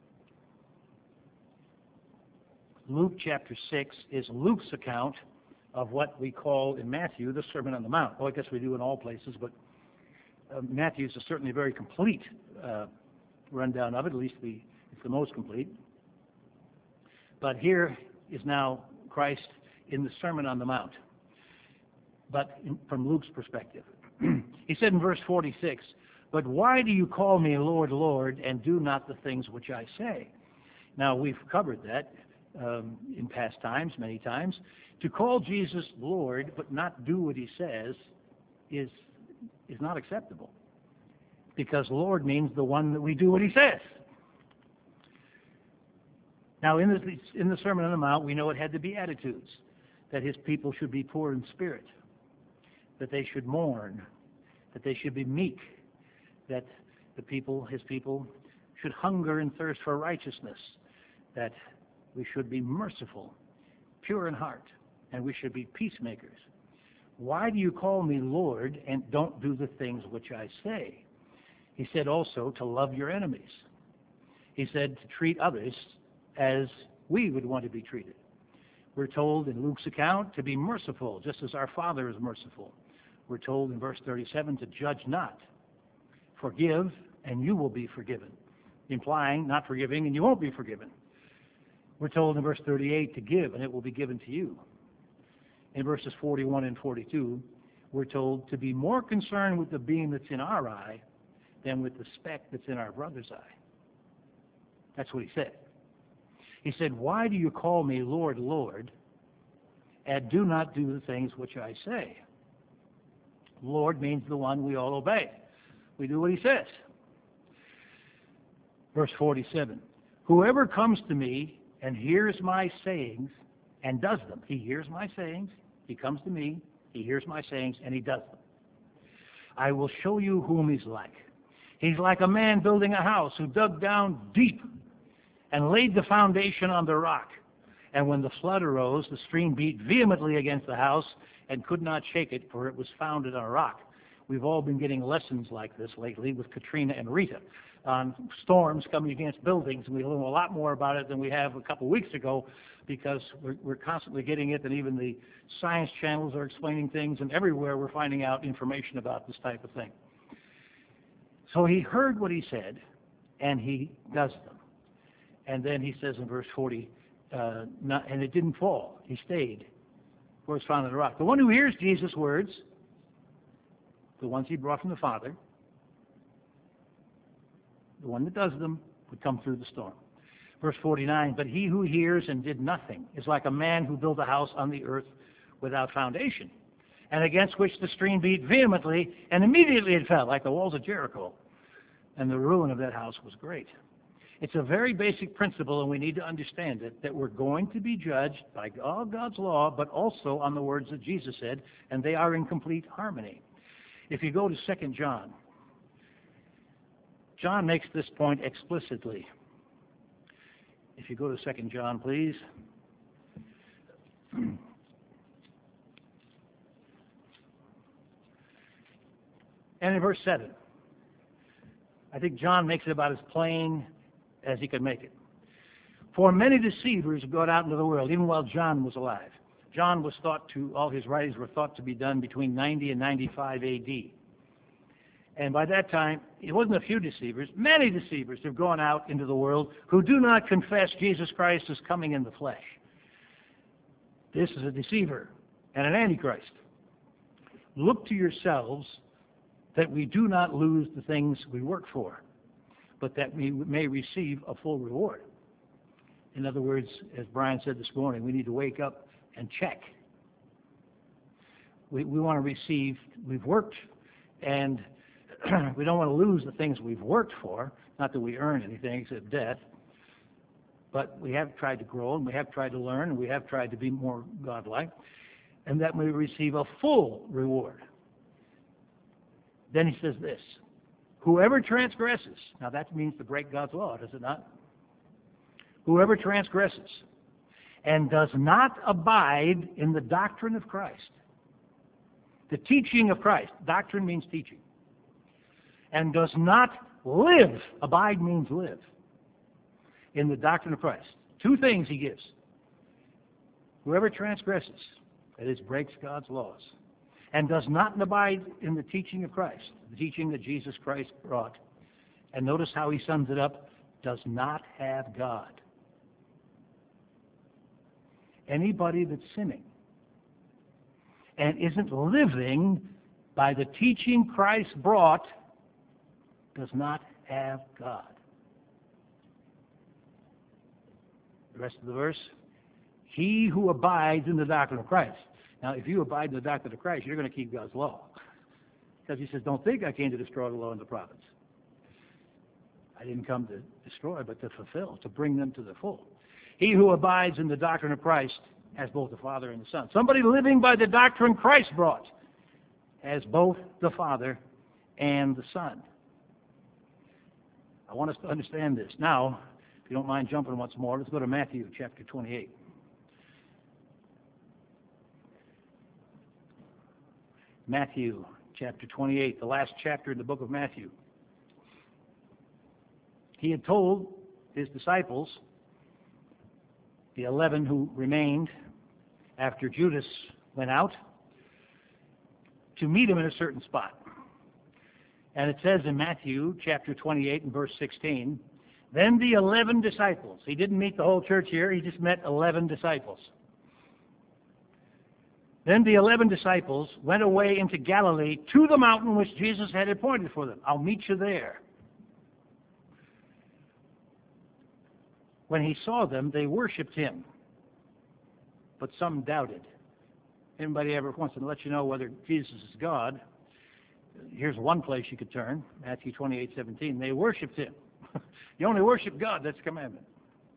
Luke chapter six is Luke's account of what we call in Matthew the Sermon on the Mount. Well, I guess we do in all places, but uh, Matthew's is certainly a very complete uh, rundown of it, at least the, it's the most complete. But here is now Christ in the Sermon on the Mount, but in, from Luke's perspective. He said in verse forty-six, "But why do you call me Lord, Lord, and do not the things which I say?" Now, we've covered that um, in past times, many times. To call Jesus Lord but not do what he says is, is not acceptable, because Lord means the one that we do what he says. Now, in the, in the Sermon on the Mount, we know it had the Beatitudes, that his people should be poor in spirit, that they should mourn, that they should be meek, that the people, his people, should hunger and thirst for righteousness, that we should be merciful, pure in heart, and we should be peacemakers. Why do you call me Lord and don't do the things which I say? He said also to love your enemies. He said to treat others as we would want to be treated. We're told in Luke's account to be merciful, just as our Father is merciful. We're told in verse thirty-seven to judge not. Forgive, and you will be forgiven, implying not forgiving, and you won't be forgiven. We're told in verse thirty-eight to give, and it will be given to you. In verses forty-one and forty-two, we're told to be more concerned with the beam that's in our eye than with the speck that's in our brother's eye. That's what he said. He said, "Why do you call me Lord, Lord, and do not do the things which I say?" Lord means the one we all obey. We do what he says. Verse forty-seven, "Whoever comes to me and hears my sayings and does them," he hears my sayings, he comes to me, he hears my sayings, and he does them, "I will show you whom he's like. He's like a man building a house who dug down deep and laid the foundation on the rock. And when the flood arose, the stream beat vehemently against the house and could not shake it, for it was founded on a rock." We've all been getting lessons like this lately with Katrina and Rita on storms coming against buildings. We learn a lot more about it than we have a couple weeks ago, because we're, we're constantly getting it, and even the science channels are explaining things, and everywhere we're finding out information about this type of thing. So he heard what he said, and he does them. And then he says in verse forty, uh, not, and it didn't fall. He stayed where it was found on the rock. The one who hears Jesus' words, the ones he brought from the Father, the one that does them, would come through the storm. Verse forty-nine, "But he who hears and did nothing is like a man who built a house on the earth without foundation, and against which the stream beat vehemently, and immediately it fell, like the walls of Jericho. And the ruin of that house was great." It's a very basic principle, and we need to understand it, that we're going to be judged by all God's law, but also on the words that Jesus said, and they are in complete harmony. If you go to Second John, John makes this point explicitly. If you go to Second John, please. And in verse seven, I think John makes it about as plain as he could make it. "For many deceivers have gone out into the world," even while John was alive. John was thought to, all his writings were thought to be done between ninety and ninety-five A D. And by that time, it wasn't a few deceivers, many deceivers have gone out into the world who do not confess Jesus Christ as coming in the flesh. This is a deceiver and an antichrist. "Look to yourselves that we do not lose the things we work for, but that we may receive a full reward." In other words, as Brian said this morning, we need to wake up and check. We, we want to receive, we've worked, and we don't want to lose the things we've worked for, not that we earn anything except death, but we have tried to grow, and we have tried to learn, and we have tried to be more godlike, and that we receive a full reward. Then he says this, "Whoever transgresses," now that means to break God's law, does it not? "Whoever transgresses and does not abide in the doctrine of Christ," the teaching of Christ, doctrine means teaching, "and does not live," abide means live, "in the doctrine of Christ." Two things he gives. Whoever transgresses, that is, breaks God's laws, and does not abide in the teaching of Christ, the teaching that Jesus Christ brought, and notice how he sums it up, does not have God. Anybody that's sinning and isn't living by the teaching Christ brought does not have God. The rest of the verse, he who abides in the doctrine of Christ. Now, if you abide in the doctrine of Christ, you're going to keep God's law. Because he says, don't think I came to destroy the law and the prophets. I didn't come to destroy, but to fulfill, to bring them to the full. He who abides in the doctrine of Christ has both the Father and the Son. Somebody living by the doctrine Christ brought has both the Father and the Son. I want us to understand this. Now, if you don't mind jumping once more, let's go to Matthew chapter twenty-eight. Matthew chapter twenty-eight, the last chapter in the book of Matthew. He had told his disciples, the eleven who remained after Judas went out, to meet him in a certain spot. And it says in Matthew chapter twenty-eight and verse sixteen, then the eleven disciples, he didn't meet the whole church here, he just met eleven disciples. Then the eleven disciples went away into Galilee to the mountain which Jesus had appointed for them. I'll meet you there. When he saw them, they worshipped him, but some doubted. Anybody ever wants to let you know whether Jesus is God? Here's one place you could turn, Matthew twenty-eight seventeen. They worshipped him. You only worship God, that's a commandment.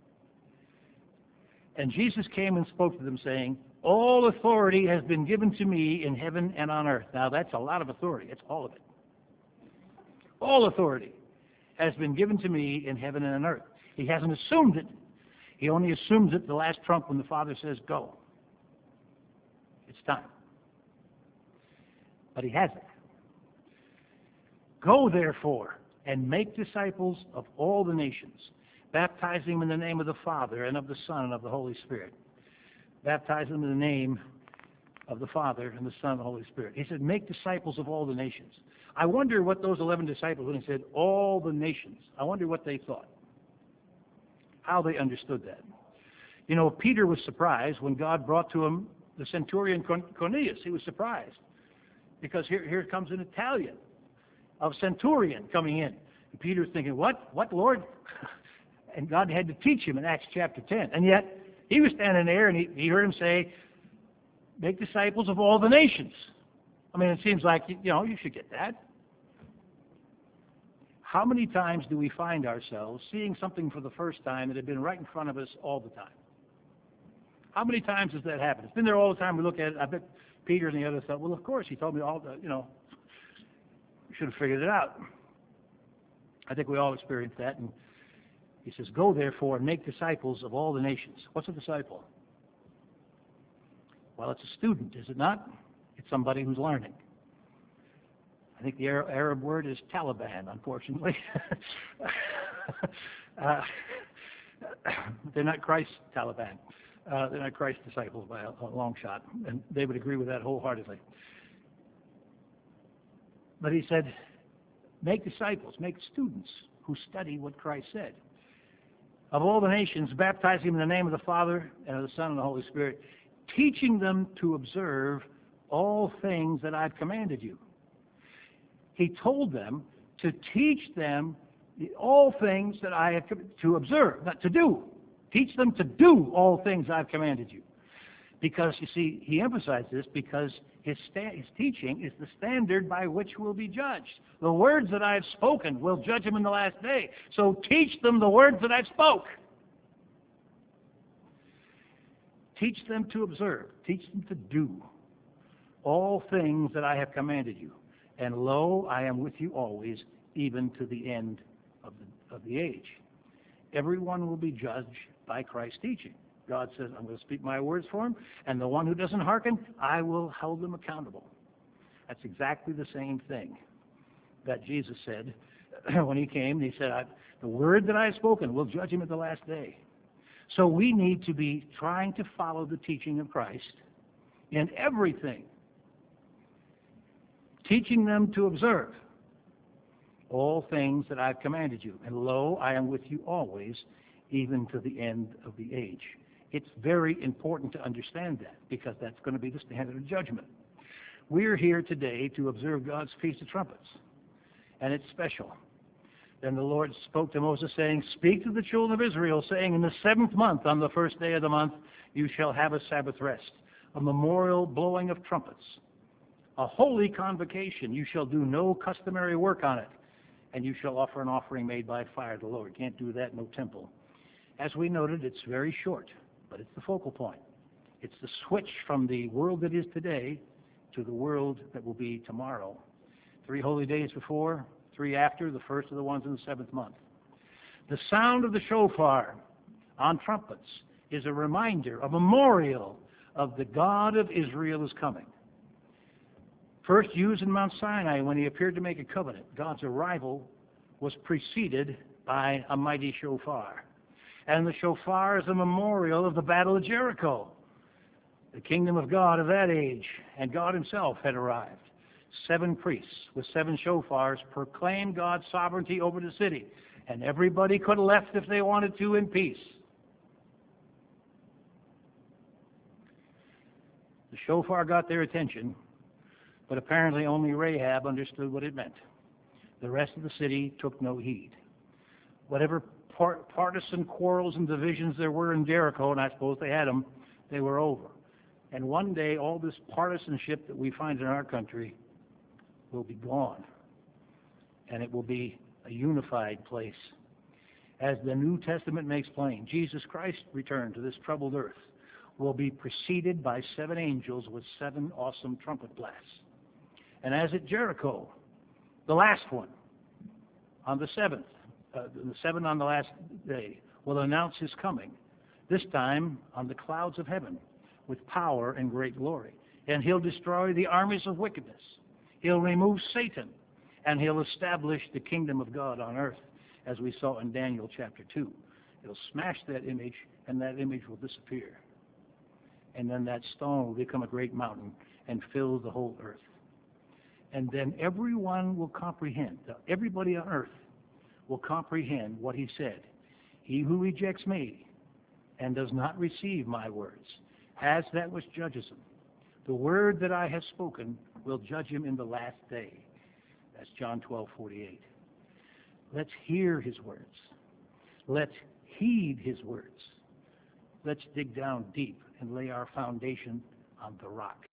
And Jesus came and spoke to them, saying, all authority has been given to me in heaven and on earth. Now, that's a lot of authority. It's all of it. All authority has been given to me in heaven and on earth. He hasn't assumed it. He only assumes it the last trump when the Father says, go. It's time. But he hasn't. Go, therefore, and make disciples of all the nations, baptizing them in the name of the Father and of the Son and of the Holy Spirit. Baptize them in the name of the Father and the Son and the Holy Spirit. He said, make disciples of all the nations. I wonder what those eleven disciples, when he said all the nations, I wonder what they thought, how they understood that. You know, Peter was surprised when God brought to him the centurion Cornelius. He was surprised because here, here comes an Italian of centurion coming in. And Peter's thinking, what? What, Lord? And God had to teach him in Acts chapter ten. And yet, he was standing there and he, he heard him say, make disciples of all the nations. I mean, it seems like, you know, you should get that. How many times do we find ourselves seeing something for the first time that had been right in front of us all the time? How many times has that happened? It's been there all the time. We look at it. I bet Peter and the others thought, well, of course, he told me all the, you know, we should have figured it out. I think we all experienced that. And he says, go therefore and make disciples of all the nations. What's a disciple? Well, it's a student, is it not? It's somebody who's learning. I think the Arab word is Taliban, unfortunately. uh, they're not Christ's Taliban. Uh, they're not Christ's disciples by a, a long shot. And they would agree with that wholeheartedly. But he said, make disciples, make students who study what Christ said. Of all the nations, baptizing them in the name of the Father and of the Son and the Holy Spirit, teaching them to observe all things that I've commanded you. He told them to teach them all things that I have to observe, not to do. Teach them to do all things I've commanded you. Because, you see, he emphasized this because his, sta- his teaching is the standard by which we'll be judged. The words that I've spoken will judge them in the last day. So teach them the words that I've spoke. Teach them to observe. Teach them to do all things that I have commanded you. And lo, I am with you always, even to the end of the, of the age. Everyone will be judged by Christ's teaching. God says, I'm going to speak my words for him, and the one who doesn't hearken, I will hold them accountable. That's exactly the same thing that Jesus said when he came. He said, I, the word that I have spoken will judge him at the last day. So we need to be trying to follow the teaching of Christ in everything, teaching them to observe all things that I've commanded you. And lo, I am with you always, even to the end of the age. It's very important to understand that, because that's going to be the standard of judgment. We're here today to observe God's Feast of Trumpets, and it's special. Then the Lord spoke to Moses, saying, Speak to the children of Israel, saying, In the seventh month, on the first day of the month, you shall have a Sabbath rest, a memorial blowing of trumpets, a holy convocation. You shall do no customary work on it, and you shall offer an offering made by fire to the Lord. Can't do that, no temple. As we noted, it's very short, but it's the focal point. It's the switch from the world that is today to the world that will be tomorrow. Three holy days before, three after, the first of the ones in the seventh month. The sound of the shofar on trumpets is a reminder, a memorial of the God of Israel is coming. First used in Mount Sinai when he appeared to make a covenant, God's arrival was preceded by a mighty shofar. And the shofar is a memorial of the Battle of Jericho. The kingdom of God of that age, and God himself had arrived. Seven priests with seven shofars proclaimed God's sovereignty over the city, and everybody could have left if they wanted to in peace. The shofar got their attention, but apparently only Rahab understood what it meant. The rest of the city took no heed. Whatever par- partisan quarrels and divisions there were in Jericho, and I suppose they had them, they were over. And one day, all this partisanship that we find in our country will be gone, and it will be a unified place. As the New Testament makes plain, Jesus Christ's return to this troubled earth will be preceded by seven angels with seven awesome trumpet blasts. And as at Jericho, the last one, on the seventh, uh, the seven on the last day, will announce his coming, this time on the clouds of heaven, with power and great glory. And he'll destroy the armies of wickedness. He'll remove Satan, and he'll establish the kingdom of God on earth, as we saw in Daniel chapter two. He'll smash that image, and that image will disappear. And then that stone will become a great mountain and fill the whole earth. And then everyone will comprehend, everybody on earth will comprehend what he said. He who rejects me and does not receive my words has that which judges him. The word that I have spoken will judge him in the last day. That's John twelve forty-eight. Let's hear his words. Let's heed his words. Let's dig down deep and lay our foundation on the rock.